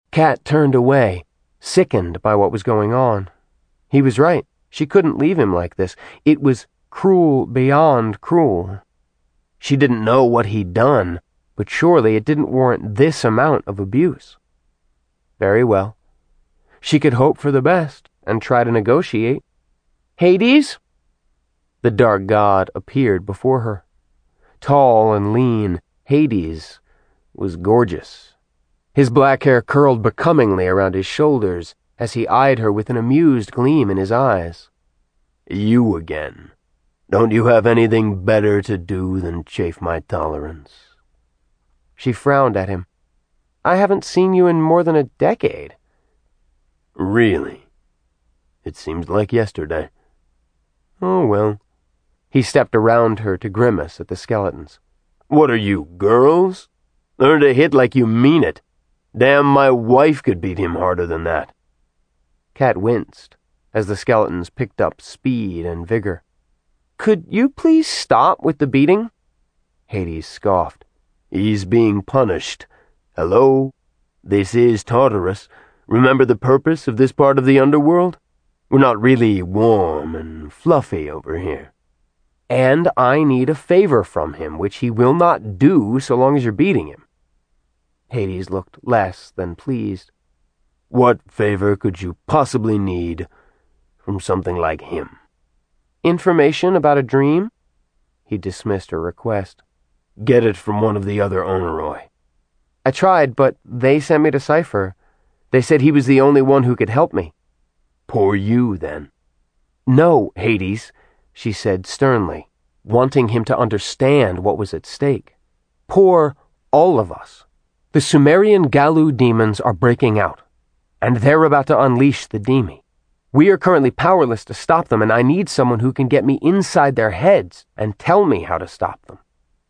Kat turned away, sickened by what was going on. He was right. She couldn't leave him like this. It was cruel beyond cruel. She didn't know what he'd done, but surely it didn't warrant this amount of abuse. Very well. She could hope for the best and try to negotiate. Hades? The dark god appeared before her. Tall and lean, Hades was gorgeous. His black hair curled becomingly around his shoulders as he eyed her with an amused gleam in his eyes. You again. Don't you have anything better to do than chafe my tolerance? She frowned at him. I haven't seen you in more than a decade. Really? It seems like yesterday. Oh, well. He stepped around her to grimace at the skeletons. What are you, girls? Learn to hit like you mean it. Damn, my wife could beat him harder than that. Kat winced as the skeletons picked up speed and vigor. Could you please stop with the beating? Hades scoffed. He's being punished. Hello? This is Tartarus. Remember the purpose of this part of the underworld? We're not really warm and fluffy over here. And I need a favor from him, which he will not do so long as you're beating him. Hades looked less than pleased. What favor could you possibly need from something like him? Information about a dream? He dismissed her request. Get it from one of the other Onoroi. I tried, but they sent me to Cypher. They said he was the only one who could help me. Poor you, then. No, Hades, she said sternly, wanting him to understand what was at stake. Poor all of us. The Sumerian Galu demons are breaking out, and they're about to unleash the Demi. We are currently powerless to stop them, and I need someone who can get me inside their heads and tell me how to stop them.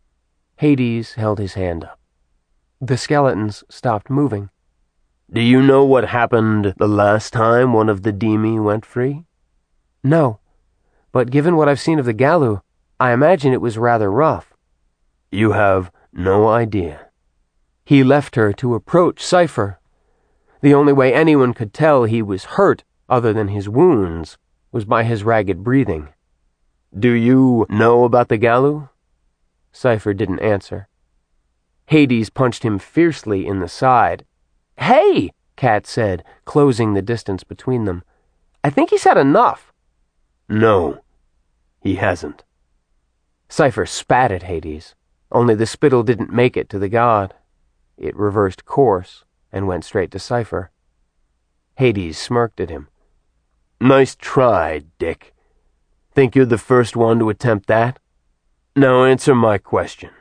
Hades held his hand up. The skeletons stopped moving. Do you know what happened the last time one of the Demi went free? No, but given what I've seen of the Galu, I imagine it was rather rough. You have no idea. He left her to approach Cypher. The only way anyone could tell he was hurt, other than his wounds, was by his ragged breathing. Do you know about the Galu? Cypher didn't answer. Hades punched him fiercely in the side. Hey, Kat said, closing the distance between them. I think he's had enough. No, he hasn't. Cypher spat at Hades, only the spittle didn't make it to the god. It reversed course and went straight to Cypher. Hades smirked at him. Nice try, Dick. Think you're the first one to attempt that? Now answer my question.